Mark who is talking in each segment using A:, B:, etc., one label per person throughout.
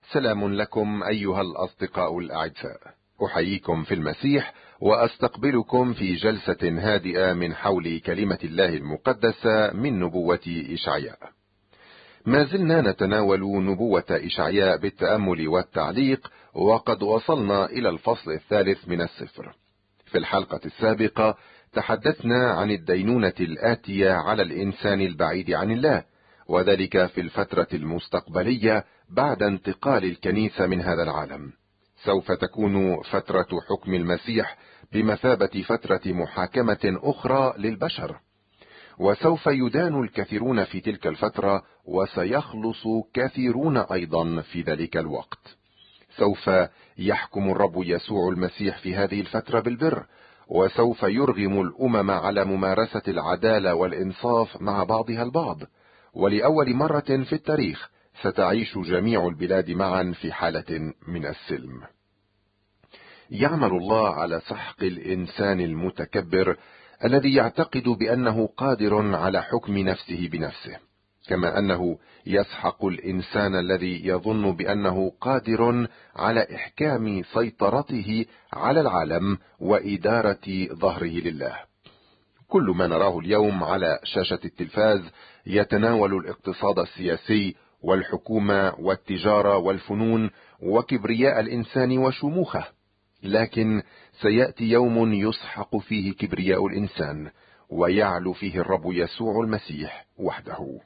A: سلام لكم أيها الأصدقاء الأعزاء، أحييكم في المسيح وأستقبلكم في جلسة هادئة من حول كلمة الله المقدسة من نبوة إشعياء. ما زلنا نتناول نبوة إشعياء بالتأمل والتعليق، وقد وصلنا إلى الفصل الثالث من السفر. في الحلقة السابقة تحدثنا عن الدينونة الآتية على الإنسان البعيد عن الله، وذلك في الفترة المستقبلية بعد انتقال الكنيسة من هذا العالم. سوف تكون فترة حكم المسيح بمثابة فترة محاكمة أخرى للبشر، وسوف يدان الكثيرون في تلك الفترة، وسيخلص كثيرون أيضا في ذلك الوقت. سوف يحكم الرب يسوع المسيح في هذه الفترة بالبر، وسوف يرغم الأمم على ممارسة العدالة والإنصاف مع بعضها البعض، ولأول مرة في التاريخ ستعيش جميع البلاد معا في حالة من السلم. يعمل الله على سحق الإنسان المتكبر الذي يعتقد بأنه قادر على حكم نفسه بنفسه، كما أنه يسحق الإنسان الذي يظن بأنه قادر على إحكام سيطرته على العالم وإدارة ظهره لله. كل ما نراه اليوم على شاشة التلفاز يتناول الاقتصاد السياسي والحكومة والتجارة والفنون وكبرياء الإنسان وشموخه، لكن سيأتي يوم يسحق فيه كبرياء الإنسان ويعلو فيه الرب يسوع المسيح وحده.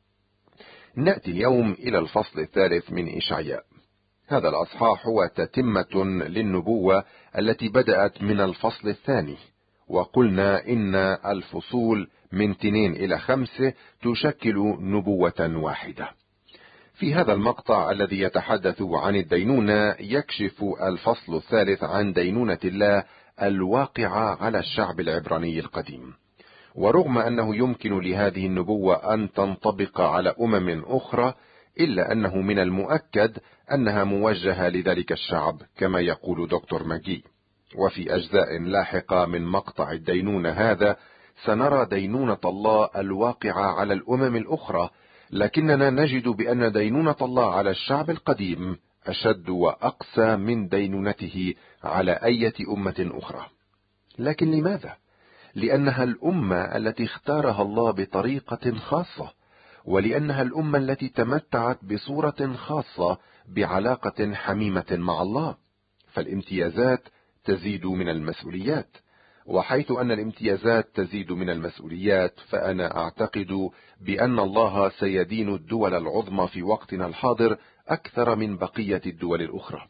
A: نأتي اليوم إلى الفصل الثالث من إشعياء. هذا الأصحاح هو تتمة للنبوة التي بدأت من الفصل الثاني، وقلنا إن الفصول من 2 إلى 5 تشكل نبوة واحدة. في هذا المقطع الذي يتحدث عن الدينونة يكشف الفصل الثالث عن دينونة الله الواقعة على الشعب العبراني القديم. ورغم أنه يمكن لهذه النبوة أن تنطبق على أمم أخرى، إلا أنه من المؤكد أنها موجهة لذلك الشعب كما يقول دكتور ماجي. وفي أجزاء لاحقة من مقطع الدينونة هذا سنرى دينونة الله الواقعة على الأمم الأخرى، لكننا نجد بأن دينونة الله على الشعب القديم أشد وأقسى من دينونته على أي أمة أخرى. لكن لماذا؟ لأنها الأمة التي اختارها الله بطريقة خاصة، ولأنها الأمة التي تمتعت بصورة خاصة بعلاقة حميمة مع الله، فالامتيازات تزيد من المسؤوليات. وحيث أن الامتيازات تزيد من المسؤوليات، فأنا أعتقد بأن الله سيدين الدول العظمى في وقتنا الحاضر أكثر من بقية الدول الأخرى.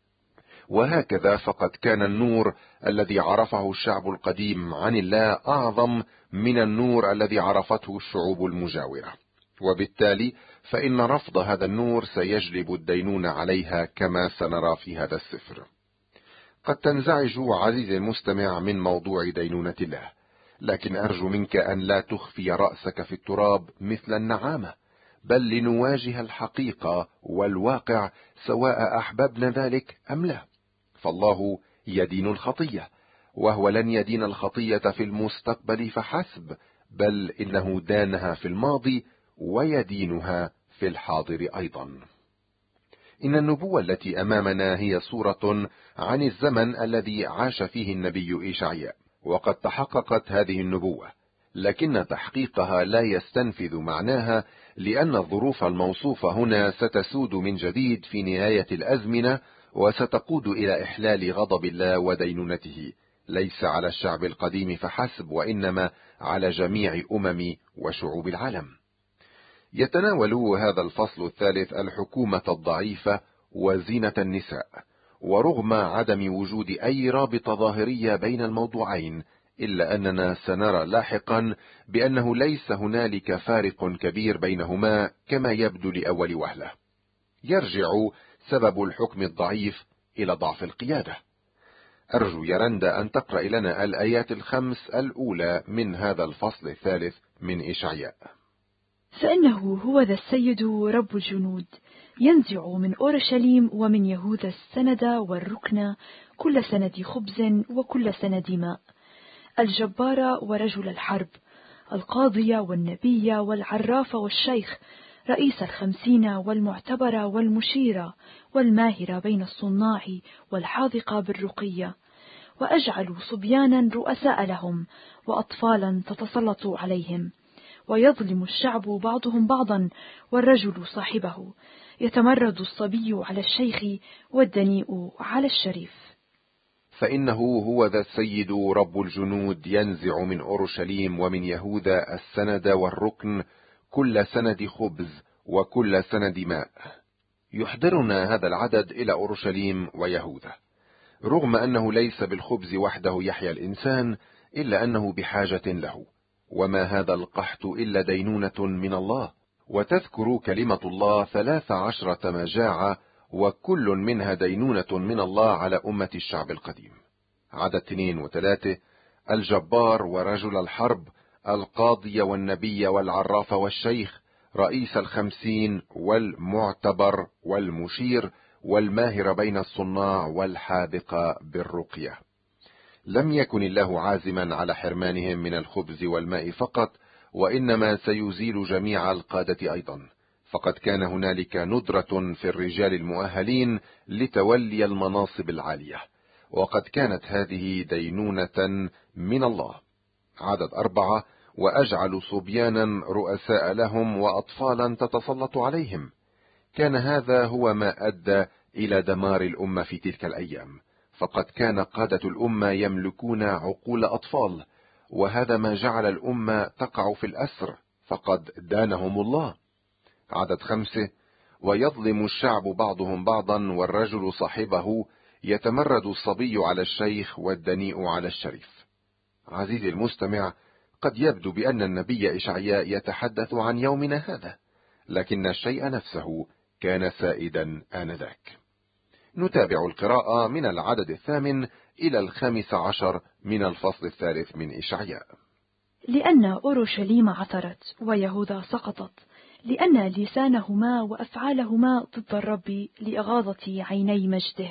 A: وهكذا فقد كان النور الذي عرفه الشعب القديم عن الله أعظم من النور الذي عرفته الشعوب المجاورة، وبالتالي فإن رفض هذا النور سيجلب الدينونة عليها كما سنرى في هذا السفر. قد تنزعج عزيزي المستمع من موضوع دينونة الله، لكن أرجو منك أن لا تخفي رأسك في التراب مثل النعامة، بل لنواجه الحقيقة والواقع سواء أحببنا ذلك أم لا. فالله يدين الخطية، وهو لن يدين الخطية في المستقبل فحسب، بل إنه دانها في الماضي ويدينها في الحاضر أيضا. إن النبوة التي أمامنا هي صورة عن الزمن الذي عاش فيه النبي إشعياء، وقد تحققت هذه النبوة، لكن تحقيقها لا يستنفذ معناها، لأن الظروف الموصوفة هنا ستسود من جديد في نهاية الأزمنة، وستقود إلى إحلال غضب الله ودينونته، ليس على الشعب القديم فحسب، وإنما على جميع أمم وشعوب العالم. يتناول هذا الفصل الثالث الحكومة الضعيفة وزينة النساء، ورغم عدم وجود أي رابطة ظاهرية بين الموضوعين، إلا أننا سنرى لاحقا بأنه ليس هنالك فارق كبير بينهما كما يبدو لأول وهلة. يرجع سبب الحكم الضعيف إلى ضعف القيادة. أرجو يا رندا أن تقرأ لنا الآيات 5 الأولى من هذا الفصل الثالث من إشعياء.
B: فإنه هو ذا السيد رب الجنود ينزع من أورشليم ومن يهوذا السند والركن، كل سند خبز وكل سند ماء، الجبار ورجل الحرب، القاضي والنبي والعراف والشيخ، رئيس 50 والمعتبر والمشير والماهر بين الصناع والحاذق بالرقية، وأجعل صبيانا رؤساء لهم وأطفالا تتسلط عليهم، ويظلم الشعب بعضهم بعضا والرجل صاحبه، يتمرد الصبي على الشيخ والدنيء على الشريف.
A: فإنه هو ذا السيد رب الجنود ينزع من أورشليم ومن يهوذا السند والركن، كل سند خبز وكل سند ماء. يحضرنا هذا العدد إلى أورشليم ويهوذا، رغم أنه ليس بالخبز وحده يحيا الإنسان، إلا أنه بحاجة له، وما هذا القحط إلا دينونة من الله. وتذكر كلمة الله 13 مجاعة، وكل منها دينونة من الله على أمة الشعب القديم. عدد 2 و3: الجبار ورجل الحرب، القاضي والنبي والعراف والشيخ، رئيس 50 والمعتبر والمشير والماهر بين الصناع والحاذق بالرقية. لم يكن الله عازما على حرمانهم من الخبز والماء فقط، وإنما سيزيل جميع القادة أيضا، فقد كان هنالك ندرة في الرجال المؤهلين لتولي المناصب العالية، وقد كانت هذه دينونة من الله. عدد 4: وأجعل صبيانا رؤساء لهم وأطفالا تتسلط عليهم. كان هذا هو ما أدى إلى دمار الأمة في تلك الأيام، فقد كان قادة الأمة يملكون عقول أطفال، وهذا ما جعل الأمة تقع في الأسر، فقد دانهم الله. عدد 5: ويظلم الشعب بعضهم بعضا والرجل صاحبه، يتمرد الصبي على الشيخ والدنيء على الشريف. عزيزي المستمع، قد يبدو بأن النبي إشعياء يتحدث عن يومنا هذا، لكن الشيء نفسه كان سائدا آنذاك. نتابع القراءة من العدد 8 إلى 15 من الفصل 3 من إشعياء.
B: لأن أورشليم عثرت ويهوذا سقطت، لأن لسانهما وأفعالهما ضد الرب لإغاظة عيني مجده.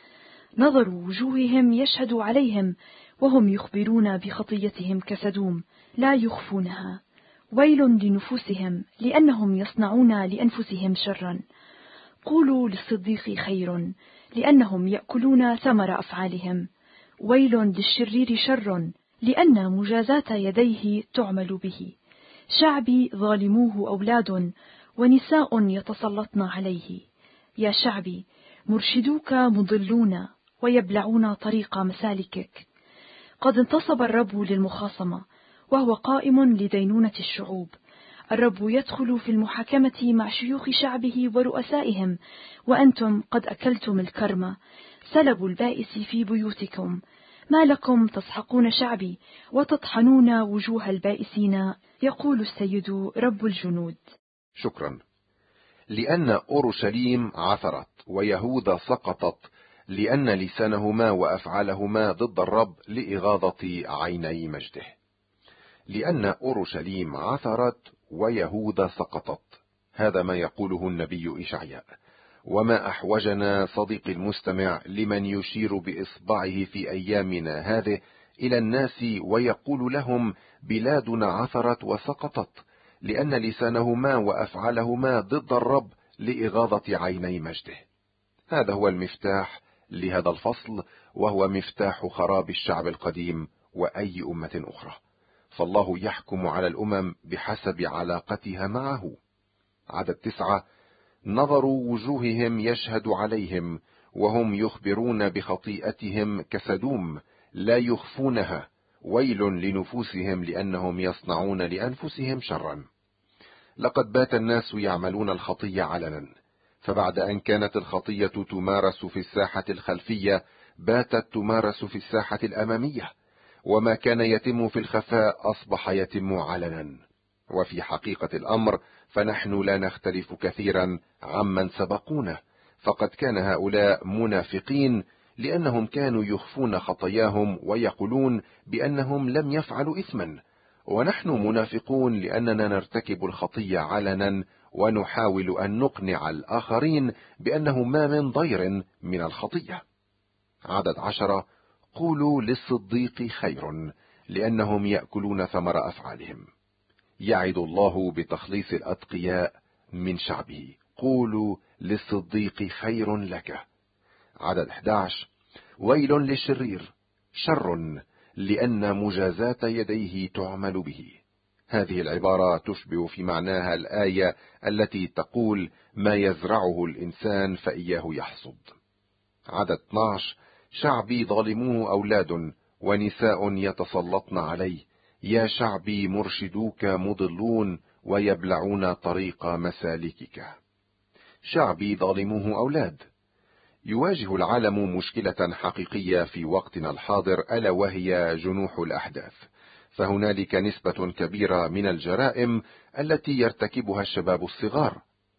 B: نظر وجوههم يشهد عليهم، وهم يخبرون بخطيتهم كسدوم لا يخفونها. ويل لنفوسهم، لأنهم يصنعون لأنفسهم شرا. قولوا للصديق خير، لأنهم يأكلون ثمر أفعالهم. ويل للشرير شر، لأن مجازات يديه تعمل به. شعبي ظالموه أولاد، ونساء يتسلطن عليه. يا شعبي، مرشدوك مضلون، ويبلعون طريق مسالكك. قد انتصب الرب للمخاصمة، وهو قائم لدينونة الشعوب. الرب يدخل في المحاكمة مع شيوخ شعبه ورؤسائهم، وأنتم قد أكلتم الكرم. سلبوا البائس في بيوتكم. ما لكم تسحقون شعبي وتطحنون وجوه البائسين، يقول السيد رب الجنود.
A: شكرا. لأن أورشليم عثرت ويهوذا سقطت، لأن لسانهما وأفعالهما ضد الرب لإغاظة عيني مجده. لأن أورشليم عثرت ويهوذا سقطت، هذا ما يقوله النبي إشعياء. وما أحوجنا صديقي المستمع لمن يشير بإصبعه في أيامنا هذه إلى الناس ويقول لهم بلادنا عثرت وسقطت، لأن لسانهما وأفعالهما ضد الرب لإغاظة عيني مجده. هذا هو المفتاح لهذا الفصل، وهو مفتاح خراب الشعب القديم وأي أمة أخرى، فالله يحكم على الأمم بحسب علاقتها معه. عدد 9: نظر وجوههم يشهد عليهم، وهم يخبرون بخطيئتهم كسدوم لا يخفونها. ويل لنفوسهم، لأنهم يصنعون لأنفسهم شرا. لقد بات الناس يعملون الخطية علنا، فبعد أن كانت الخطية تمارس في الساحة الخلفية، باتت تمارس في الساحة الأمامية، وما كان يتم في الخفاء أصبح يتم علنا. وفي حقيقة الأمر فنحن لا نختلف كثيرا عمن سبقونا، فقد كان هؤلاء منافقين، لأنهم كانوا يخفون خطاياهم ويقولون بأنهم لم يفعلوا إثما، ونحن منافقون لأننا نرتكب الخطية علنا، ونحاول أن نقنع الآخرين بأنه ما من ضير من الخطية. عدد 10: قولوا للصديق خير، لأنهم يأكلون ثمر أفعالهم. يعد الله بتخليص الأتقياء، من شعبه، قولوا للصديق خير لك. عدد 11: ويل للشرير، شر لأن مجازاة يديه تعمل به. هذه العبارة تشبه في معناها الآية التي تقول ما يزرعه الإنسان فإياه يحصد. عدد 12: شعبي ظالموه أولاد ونساء يتسلطن عليه، يا شعبي مرشدوك مضلون ويبلعون طريق مسالكك. شعبي ظالموه أولاد. يواجه العالم مشكلة حقيقية في وقتنا الحاضر، ألا وهي جنوح الأحداث. فهنالك نسبة كبيرة من الجرائم التي يرتكبها الشباب الصغار،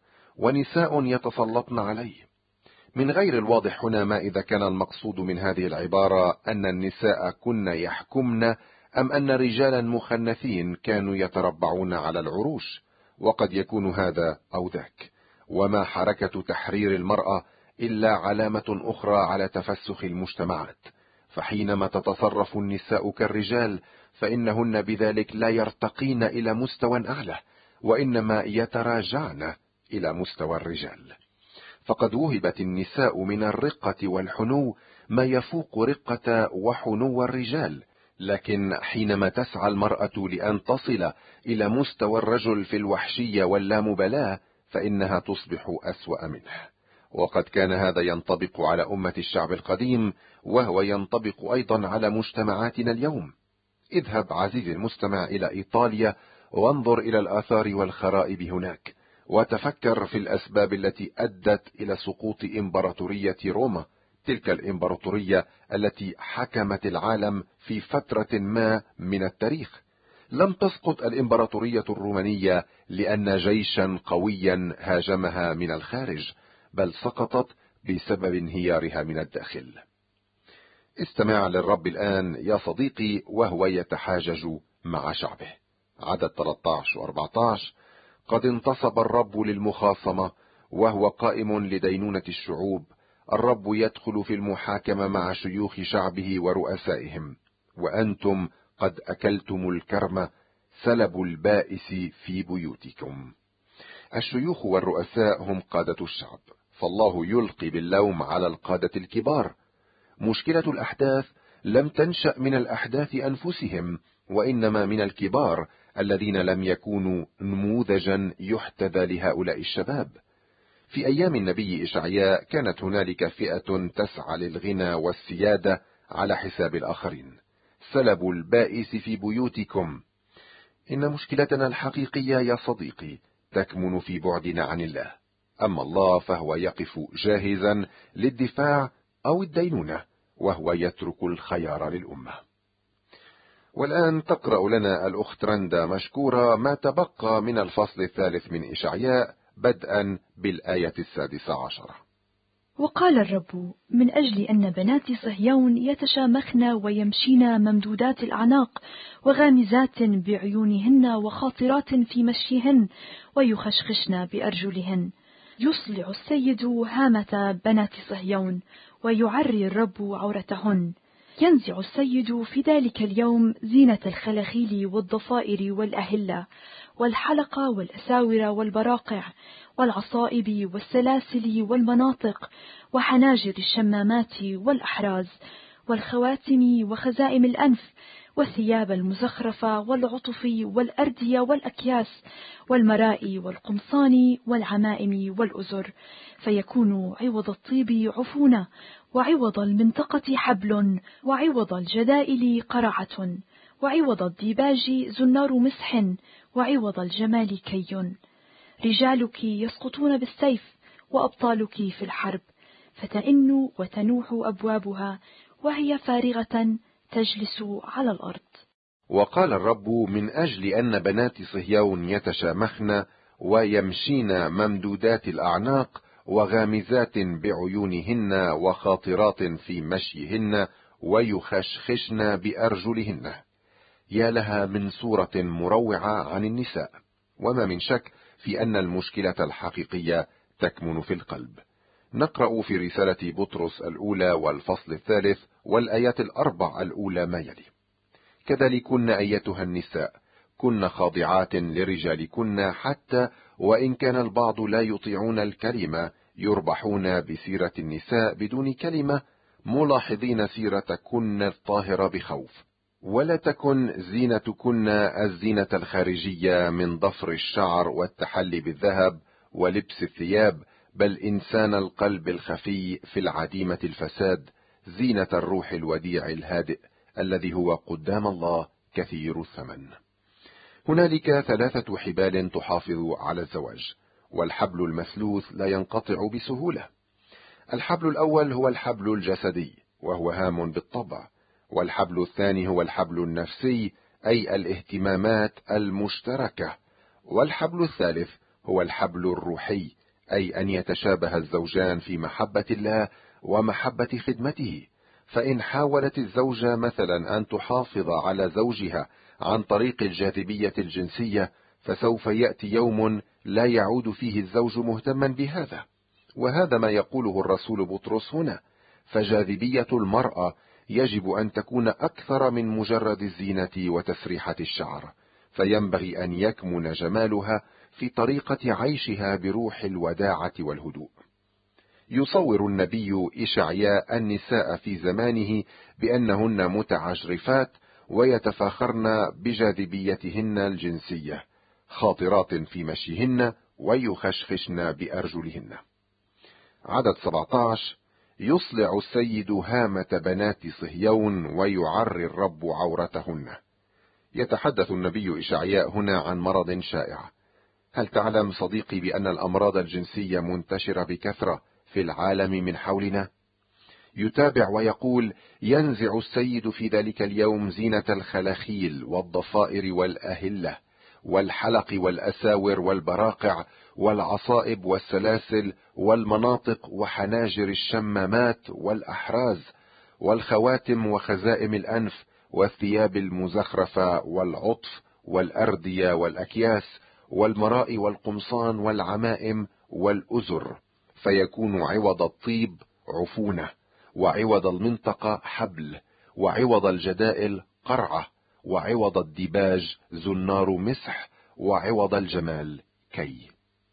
A: ونساء يتسلطن عليه. من غير الواضح هنا ما إذا كان المقصود من هذه العبارة أن النساء كن يحكمن، أم أن رجالا مخنثين كانوا يتربعون على العروش، وقد يكون هذا أو ذاك. وما حركة تحرير المرأة إلا علامة أخرى على تفسخ المجتمعات، فحينما تتصرف النساء كالرجال فإنهن بذلك لا يرتقين إلى مستوى أعلى، وإنما يتراجعن إلى مستوى الرجال. فقد وهبت النساء من الرقة والحنو ما يفوق رقة وحنو الرجال، لكن حينما تسعى المرأة لأن تصل إلى مستوى الرجل في الوحشية واللامبالاة فإنها تصبح أسوأ منه. وقد كان هذا ينطبق على أمة الشعب القديم، وهو ينطبق أيضا على مجتمعاتنا اليوم. اذهب عزيزي المستمع إلى إيطاليا وانظر إلى الآثار والخرائب هناك، وتفكر في الأسباب التي أدت إلى سقوط إمبراطورية روما، تلك الإمبراطورية التي حكمت العالم في فترة ما من التاريخ. لم تسقط الإمبراطورية الرومانية لأن جيشا قويا هاجمها من الخارج، بل سقطت بسبب انهيارها من الداخل. استمع للرب الآن يا صديقي وهو يتحاجج مع شعبه. عدد 13 و14: قد انتصب الرب للمخاصمة وهو قائم لدينونة الشعوب. الرب يدخل في المحاكمة مع شيوخ شعبه ورؤسائهم، وأنتم قد أكلتم الكرم، سلبوا البائس في بيوتكم. الشيوخ والرؤساء هم قادة الشعب، فالله يلقي باللوم على القادة الكبار. مشكلة الأحداث لم تنشأ من الأحداث أنفسهم، وإنما من الكبار الذين لم يكونوا نموذجا يحتذى لهؤلاء الشباب. في أيام النبي إشعياء كانت هنالك فئة تسعى للغنى والسيادة على حساب الآخرين. سلبوا البائس في بيوتكم. إن مشكلتنا الحقيقية يا صديقي تكمن في بعدنا عن الله. أما الله فهو يقف جاهزا للدفاع أو الدينونة، وهو يترك الخيار للأمة. والآن تقرأ لنا الأخت رندا مشكورة ما تبقى من الفصل الثالث من إشعياء بدءا بالآية 16.
B: وقال الرب: من أجل أن بنات صهيون يتشامخن ويمشين ممدودات الأعناق وغامزات بعيونهن وخاطرات في مشيهن ويخشخشن بأرجلهن، يصلع السيد هامة بنات صهيون ويعري الرب عورتهن. ينزع السيد في ذلك اليوم زينة الخلاخيل والضفائر والأهلة والحلق والأساور والبراقع والعصائب والسلاسل والمناطق وحناجر الشمامات والأحراز والخواتم وخزائم الأنف والثياب المزخرفة والعطف والأردية والأكياس والمراء والقمصان والعمائم والأزر، فيكون عوض الطيب عفونة، وعوض المنطقة حبل، وعوض الجدائل قرعة، وعوض الديباج زنار مسح، وعوض الجمال كي. رجالك يسقطون بالسيف وأبطالك في الحرب، فتئن وتنوح أبوابها وهي فارغة تجلس على الأرض.
A: وقال الرب: من أجل أن بنات صهيون يتشامخن ويمشين ممدودات الأعناق وغامزات بعيونهن وخاطرات في مشيهن ويخشخشن بأرجلهن. يا لها من صورة مروعة عن النساء. وما من شك في أن المشكلة الحقيقية تكمن في القلب. نقرأ في رسالة بطرس الأولى والفصل الثالث والآيات 4 الأولى ما يلي: كذلكن أيتها النساء كن خاضعات لرجالكن، حتى وإن كان البعض لا يطيعون الكلمة يربحون بسيرة النساء بدون كلمة، ملاحظين سيرتكن الطاهرة بخوف. ولا تكن زينتكن الزينة الخارجية من ضفر الشعر والتحلي بالذهب ولبس الثياب، بل إنسان القلب الخفي في العديمة الفساد، زينة الروح الوديع الهادئ الذي هو قدام الله كثير الثمن. هنالك 3 حبال تحافظ على الزواج، والحبل المثلوث لا ينقطع بسهولة. الحبل الأول هو الحبل الجسدي، وهو هام بالطبع، والحبل الثاني هو الحبل النفسي، أي الاهتمامات المشتركة، والحبل الثالث هو الحبل الروحي، أي أن يتشابه الزوجان في محبة الله ومحبة خدمته. فإن حاولت الزوجة مثلا أن تحافظ على زوجها عن طريق الجاذبية الجنسية، فسوف يأتي يوم لا يعود فيه الزوج مهتما بهذا، وهذا ما يقوله الرسول بطرس هنا. فجاذبية المرأة يجب أن تكون أكثر من مجرد الزينة وتسريحة الشعر، فينبغي أن يكمن جمالها في طريقة عيشها بروح الوداعة والهدوء. يصور النبي إشعياء النساء في زمانه بأنهن متعجرفات ويتفاخرن بجاذبيتهن الجنسية، خاطرات في مشيهن ويخشخشن بأرجلهن. عدد 17: يصلع السيد هامة بنات صهيون ويعري الرب عورتهن. يتحدث النبي إشعياء هنا عن مرض شائع. هل تعلم صديقي بأن الأمراض الجنسية منتشرة بكثرة في العالم من حولنا؟ يتابع ويقول: ينزع السيد في ذلك اليوم زينة الخلاخيل والضفائر والأهلة والحلق والأساور والبراقع والعصائب والسلاسل والمناطق وحناجر الشمامات والأحراز والخواتم وخزائم الأنف والثياب المزخرفة والعطف والأردية والأكياس والمراء والقمصان والعمائم والأزر، فيكون عوض الطيب عفونة، وعوض المنطقة حبل، وعوض الجدائل قرعة، وعوض الديباج زنار مسح، وعوض الجمال كي.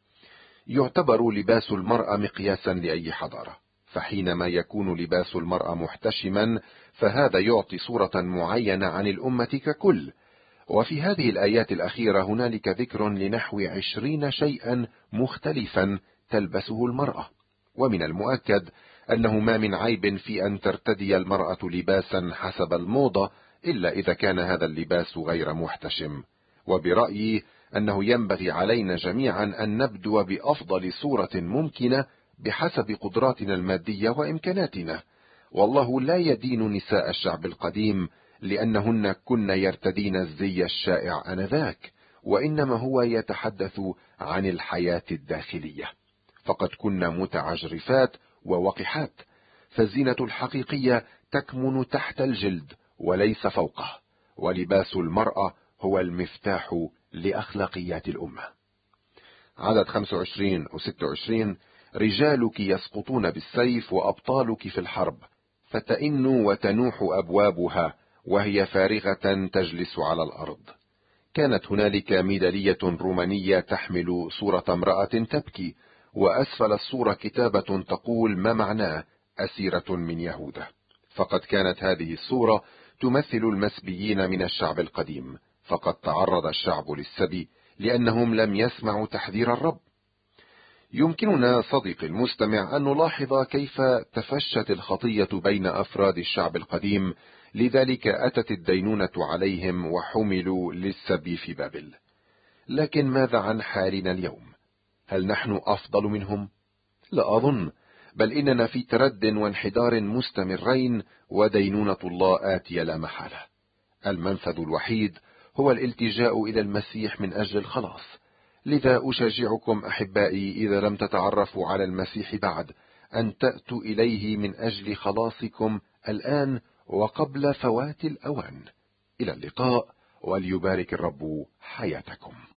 A: يعتبر لباس المرأة مقياسا لأي حضارة، فحينما يكون لباس المرأة محتشما فهذا يعطي صورة معينة عن الأمة ككل. وفي هذه الآيات الأخيرة هنالك ذكر لنحو 20 شيئا مختلفا تلبسه المرأة، ومن المؤكد أنه ما من عيب في أن ترتدي المرأة لباسا حسب الموضة، إلا إذا كان هذا اللباس غير محتشم. وبرأيي أنه ينبغي علينا جميعا أن نبدو بأفضل صورة ممكنة بحسب قدراتنا المادية وإمكاناتنا. والله لا يدين نساء الشعب القديم لأنهن كن يرتدين الزي الشائع آنذاك، وإنما هو يتحدث عن الحياة الداخلية، فقد كن متعجرفات ووقحات، فالزينة الحقيقية تكمن تحت الجلد وليس فوقه، ولباس المرأة هو المفتاح لأخلاقيات الأمة. عدد 25 و26: رجالك يسقطون بالسيف وأبطالك في الحرب، فتئن وتنوح أبوابها وهي فارغة تجلس على الأرض. كانت هنالك ميدالية رومانية تحمل صورة امرأة تبكي، وأسفل الصورة كتابة تقول ما معناه: أسيرة من يهوذا. فقد كانت هذه الصورة تمثل المسبيين من الشعب القديم، فقد تعرض الشعب للسبي لأنهم لم يسمعوا تحذير الرب. يمكننا صديقي المستمع أن نلاحظ كيف تفشت الخطية بين أفراد الشعب القديم، لذلك أتت الدينونة عليهم وحملوا للسبي في بابل. لكن ماذا عن حالنا اليوم؟ هل نحن أفضل منهم؟ لا أظن، بل إننا في ترد وانحدار مستمرين، ودينونة الله آتية لا محالة. المنفذ الوحيد هو الالتجاء إلى المسيح من أجل الخلاص. لذا أشجعكم أحبائي، إذا لم تتعرفوا على المسيح بعد، أن تأتوا إليه من أجل خلاصكم الآن وقبل فوات الأوان. إلى اللقاء، وليبارك الرب حياتكم.